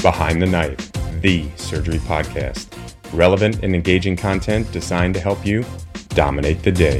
Behind the Knife, the surgery podcast. Relevant and engaging content designed to help you dominate the day.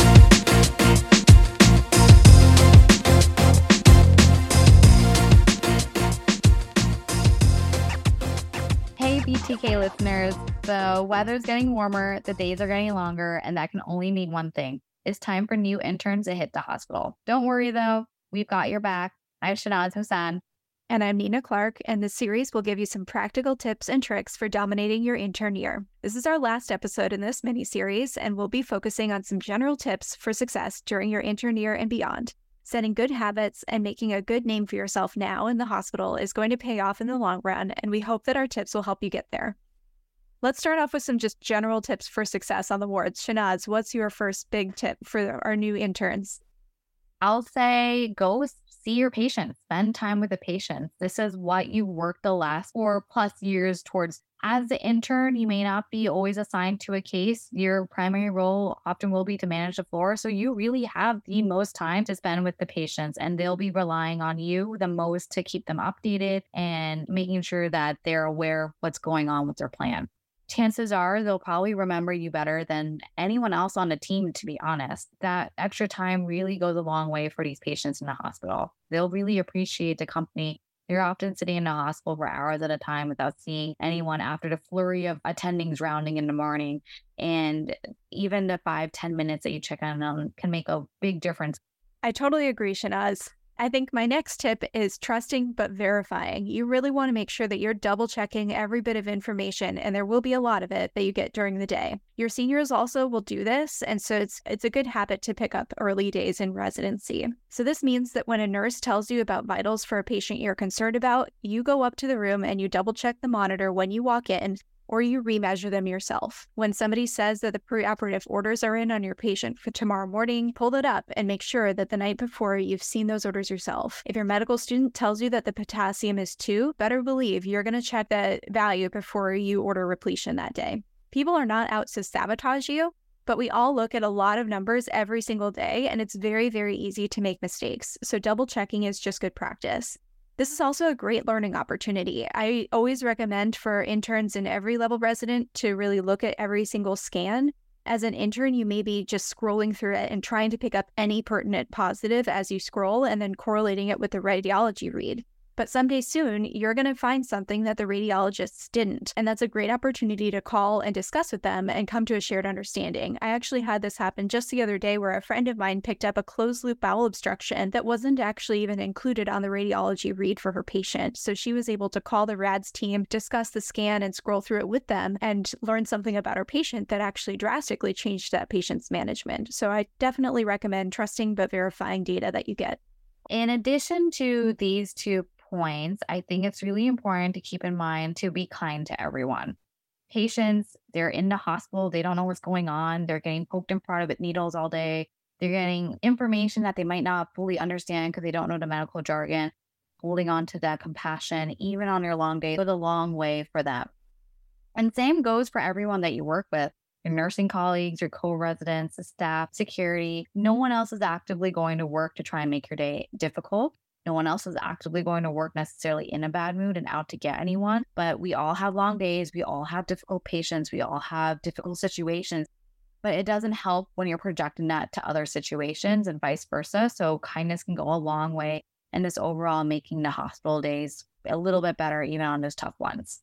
Hey BTK listeners, the weather's getting warmer, the days are getting longer, and that can only mean one thing. It's time for new interns to hit the hospital. Don't worry though, we've got your back. I'm Shanaz Hassan. And I'm Nina Clark, and this series will give you some practical tips and tricks for dominating your intern year. This is our last episode in this mini-series, and we'll be focusing on some general tips for success during your intern year and beyond. Setting good habits and making a good name for yourself now in the hospital is going to pay off in the long run, and we hope that our tips will help you get there. Let's start off with some just general tips for success on the wards. Shanaz, what's your first big tip for our new interns? I'll say go see your patients, spend time with the patients. This is what you worked the last 4+ years towards. As the intern, you may not be always assigned to a case. Your primary role often will be to manage the floor. So you really have the most time to spend with the patients, and they'll be relying on you the most to keep them updated and making sure that they're aware of what's going on with their plan. Chances are they'll probably remember you better than anyone else on the team, to be honest. That extra time really goes a long way for these patients in the hospital. They'll really appreciate the company. They're often sitting in the hospital for hours at a time without seeing anyone after the flurry of attendings rounding in the morning. And even the 5-10 minutes that you check on them can make a big difference. I totally agree, Shanaz. I think my next tip is trusting but verifying. You really want to make sure that you're double checking every bit of information, and there will be a lot of it that you get during the day. Your seniors also will do this, and so it's a good habit to pick up early days in residency. So this means that when a nurse tells you about vitals for a patient you're concerned about, you go up to the room and you double check the monitor when you walk in, or you remeasure them yourself. When somebody says that the preoperative orders are in on your patient for tomorrow morning, pull it up and make sure that the night before you've seen those orders yourself. If your medical student tells you that the potassium is 2, better believe you're going to check that value before you order repletion that day. People are not out to sabotage you, but we all look at a lot of numbers every single day, and it's very, very easy to make mistakes. So double checking is just good practice. This is also a great learning opportunity. I always recommend for interns and every level resident to really look at every single scan. As an intern, you may be just scrolling through it and trying to pick up any pertinent positive as you scroll and then correlating it with the radiology read. But someday soon, you're going to find something that the radiologists didn't. And that's a great opportunity to call and discuss with them and come to a shared understanding. I actually had this happen just the other day where a friend of mine picked up a closed loop bowel obstruction that wasn't actually even included on the radiology read for her patient. So she was able to call the RADS team, discuss the scan and scroll through it with them and learn something about her patient that actually drastically changed that patient's management. So I definitely recommend trusting but verifying data that you get. In addition to these 2 points, I think it's really important to keep in mind to be kind to everyone. Patients, they're in the hospital, they don't know what's going on, they're getting poked and prodded with needles all day, they're getting information that they might not fully understand because they don't know the medical jargon. Holding on to that compassion, even on your long day, goes a long way for them. And same goes for everyone that you work with. Your nursing colleagues, your co-residents, the staff, security. No one else is actively going to work to try and make your day difficult. No one else is actively going to work necessarily in a bad mood and out to get anyone. But we all have long days. We all have difficult patients. We all have difficult situations. But it doesn't help when you're projecting that to other situations and vice versa. So kindness can go a long way in this overall making the hospital days a little bit better, even on those tough ones.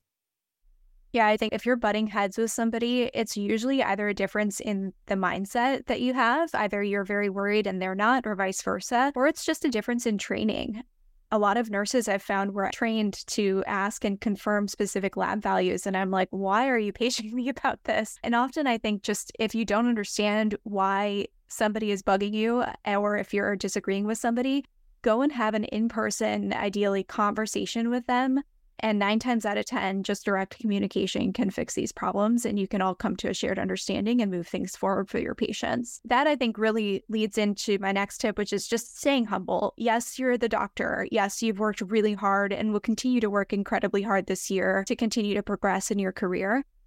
Yeah, I think if you're butting heads with somebody, it's usually either a difference in the mindset that you have, either you're very worried and they're not, or vice versa, or it's just a difference in training. A lot of nurses I've found were trained to ask and confirm specific lab values, and I'm like, why are you patient me about this? And often I think just if you don't understand why somebody is bugging you, or if you're disagreeing with somebody, go and have an in-person, ideally, conversation with them. And 9 times out of 10, just direct communication can fix these problems, and you can all come to a shared understanding and move things forward for your patients. That, I think, really leads into my next tip, which is just staying humble. Yes, you're the doctor. Yes, you've worked really hard and will continue to work incredibly hard this year to continue to progress in your career.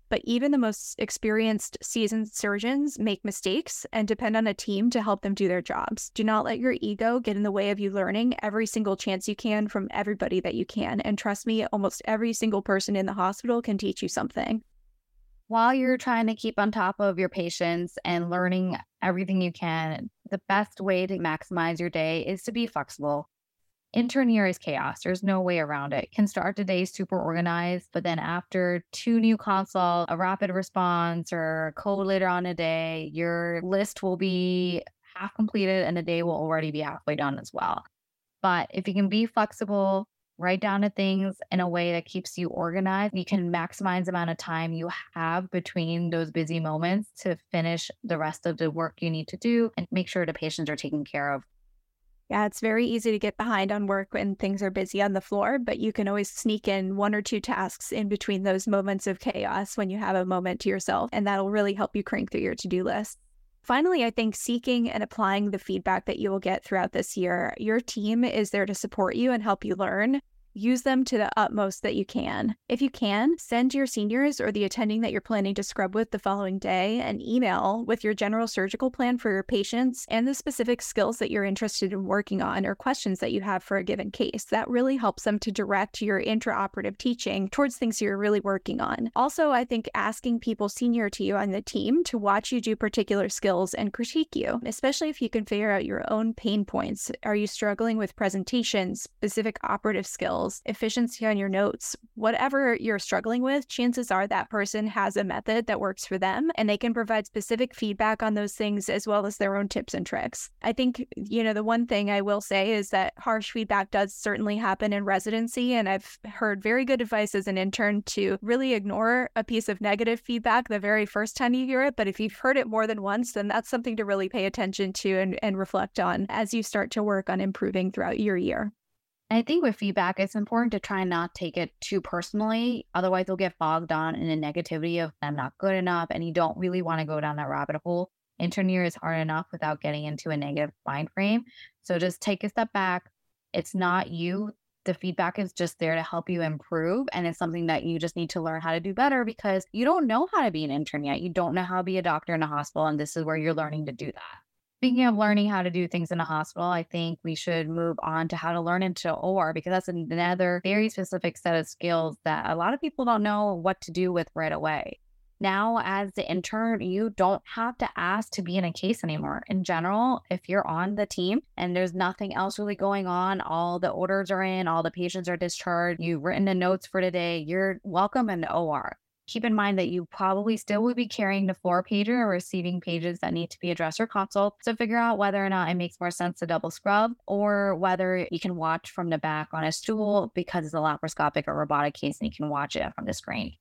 But even the most experienced, seasoned surgeons make mistakes and depend on a team to help them do their jobs. Do not let your ego get in the way of you learning every single chance you can from everybody that you can. And trust me, almost every single person in the hospital can teach you something. While you're trying to keep on top of your patients and learning everything you can, the best way to maximize your day is to be flexible. Intern year is chaos. There's no way around it. Can start the day super organized, but then after 2 new consults, a rapid response, or a code later on in the day, your list will be half completed and the day will already be halfway done as well. But if you can be flexible, write down the things in a way that keeps you organized, you can maximize the amount of time you have between those busy moments to finish the rest of the work you need to do and make sure the patients are taken care of. Yeah, it's very easy to get behind on work when things are busy on the floor, but you can always sneak in 1 or 2 tasks in between those moments of chaos when you have a moment to yourself, and that'll really help you crank through your to-do list. Finally, I think seeking and applying the feedback that you will get throughout this year. Your team is there to support you and help you learn. Use them to the utmost that you can. If you can, send your seniors or the attending that you're planning to scrub with the following day an email with your general surgical plan for your patients and the specific skills that you're interested in working on or questions that you have for a given case. That really helps them to direct your intraoperative teaching towards things you're really working on. Also, I think asking people senior to you on the team to watch you do particular skills and critique you, especially if you can figure out your own pain points. Are you struggling with presentations, specific operative skills, efficiency on your notes? Whatever you're struggling with, chances are that person has a method that works for them and they can provide specific feedback on those things as well as their own tips and tricks. I think, the one thing I will say is that harsh feedback does certainly happen in residency, and I've heard very good advice as an intern to really ignore a piece of negative feedback the very first time you hear it. But if you've heard it more than once, then that's something to really pay attention to and reflect on as you start to work on improving throughout your year. I think with feedback, it's important to try and not take it too personally. Otherwise, you'll get bogged down in the negativity of I'm not good enough, and you don't really want to go down that rabbit hole. Intern year is hard enough without getting into a negative mind frame. So just take a step back. It's not you. The feedback is just there to help you improve. And it's something that you just need to learn how to do better because you don't know how to be an intern yet. You don't know how to be a doctor in a hospital. And this is where you're learning to do that. Speaking of learning how to do things in a hospital, I think we should move on to how to learn into OR because that's another very specific set of skills that a lot of people don't know what to do with right away. Now, as the intern, you don't have to ask to be in a case anymore. In general, if you're on the team and there's nothing else really going on, all the orders are in, all the patients are discharged, you've written the notes for today, you're welcome in the OR. Keep in mind that you probably still will be carrying the floor pager or receiving pages that need to be addressed or consult. So figure out whether or not it makes more sense to double scrub or whether you can watch from the back on a stool because it's a laparoscopic or robotic case and you can watch it from the screen.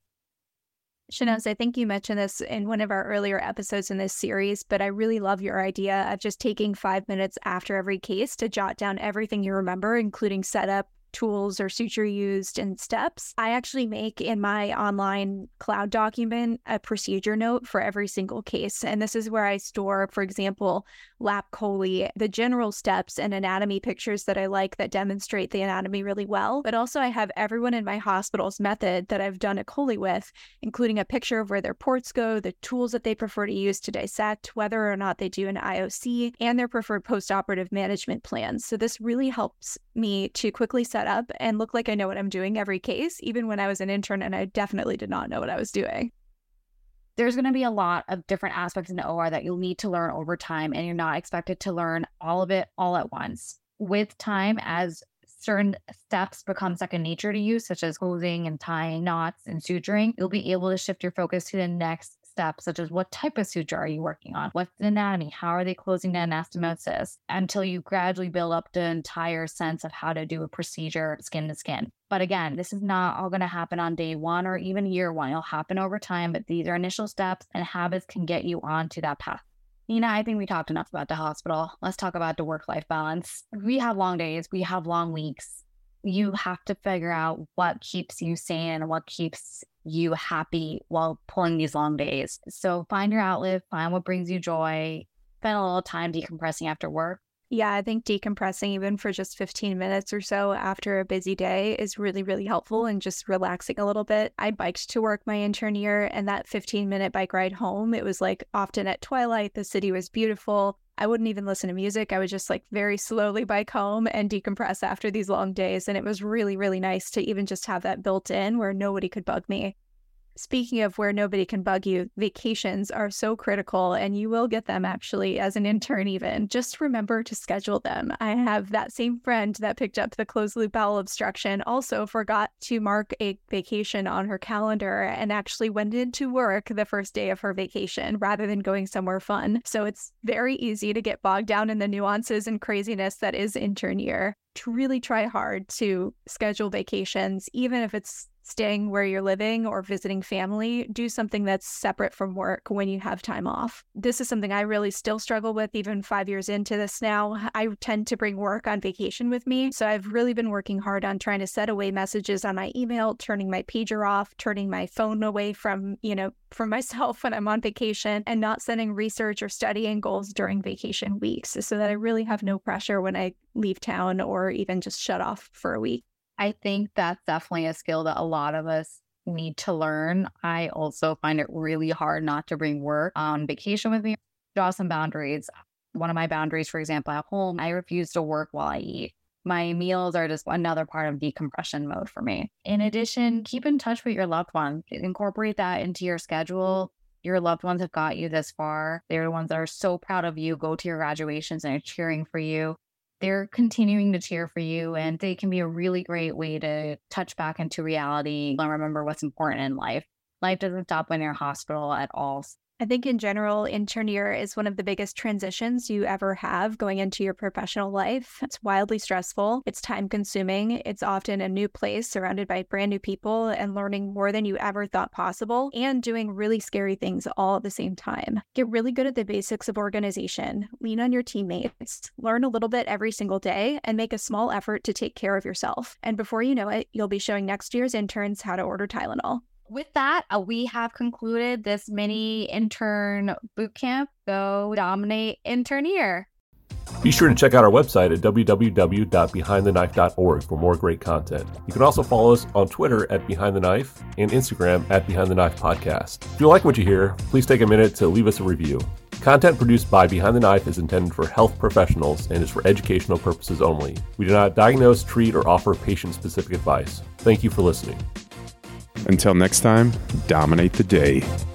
Shanaz, I think you mentioned this in one of our earlier episodes in this series, but I really love your idea of just taking 5 minutes after every case to jot down everything you remember, including setup, tools or suture used, and steps. I actually make in my online cloud document a procedure note for every single case. And this is where I store, for example, lap chole, the general steps and anatomy pictures that I like that demonstrate the anatomy really well. But also I have everyone in my hospital's method that I've done a chole with, including a picture of where their ports go, the tools that they prefer to use to dissect, whether or not they do an IOC, and their preferred postoperative management plans. So this really helps me to quickly set up and look like I know what I'm doing every case, even when I was an intern and I definitely did not know what I was doing. There's going to be a lot of different aspects in the OR that you'll need to learn over time, and you're not expected to learn all of it all at once. With time, as certain steps become second nature to you, such as closing and tying knots and suturing, you'll be able to shift your focus to the next step, such as what type of suture are you working on? What's the anatomy? How are they closing the anastomosis? Until you gradually build up the entire sense of how to do a procedure skin to skin. But again, this is not all going to happen on day one or even year one. It'll happen over time, but these are initial steps and habits can get you onto that path. Nina, I think we talked enough about the hospital. Let's talk about the work-life balance. We have long days. We have long weeks. You have to figure out what keeps you sane and what keeps you happy while pulling these long days. So find your outlet, find what brings you joy, spend a little time decompressing after work. Yeah, I think decompressing even for just 15 minutes or so after a busy day is really, really helpful, and just relaxing a little bit. I biked to work my intern year, and that 15-minute bike ride home, it was like often at twilight. The city was beautiful. I wouldn't even listen to music. I would just like very slowly bike home and decompress after these long days. And it was really, really nice to even just have that built in where nobody could bug me. Speaking of where nobody can bug you, vacations are so critical, and you will get them actually as an intern even. Just remember to schedule them. I have that same friend that picked up the closed loop bowel obstruction also forgot to mark a vacation on her calendar and actually went into work the first day of her vacation rather than going somewhere fun. So it's very easy to get bogged down in the nuances and craziness that is intern year. To really try hard to schedule vacations, even if it's staying where you're living or visiting family. Do something that's separate from work when you have time off. This is something I really still struggle with even 5 years into this now. I tend to bring work on vacation with me. So I've really been working hard on trying to set away messages on my email, turning my pager off, turning my phone away from myself when I'm on vacation, and not setting research or studying goals during vacation weeks so that I really have no pressure when I leave town or even just shut off for a week. I think that's definitely a skill that a lot of us need to learn. I also find it really hard not to bring work on vacation with me. Draw some boundaries. One of my boundaries, for example, at home, I refuse to work while I eat. My meals are just another part of decompression mode for me. In addition, keep in touch with your loved ones. Incorporate that into your schedule. Your loved ones have got you this far. They're the ones that are so proud of you, go to your graduations and are cheering for you. They're continuing to cheer for you, and they can be a really great way to touch back into reality and remember what's important in life. Life doesn't stop when you're in hospital at all. I think in general, intern year is one of the biggest transitions you ever have going into your professional life. It's wildly stressful. It's time consuming. It's often a new place surrounded by brand new people and learning more than you ever thought possible and doing really scary things all at the same time. Get really good at the basics of organization. Lean on your teammates. Learn a little bit every single day and make a small effort to take care of yourself. And before you know it, you'll be showing next year's interns how to order Tylenol. With that, we have concluded this mini intern bootcamp. Go dominate intern year. Be sure to check out our website at www.behindtheknife.org for more great content. You can also follow us on Twitter at Behind the Knife and Instagram at Behind the Knife Podcast. If you like what you hear, please take a minute to leave us a review. Content produced by Behind the Knife is intended for health professionals and is for educational purposes only. We do not diagnose, treat, or offer patient-specific advice. Thank you for listening. Until next time, dominate the day.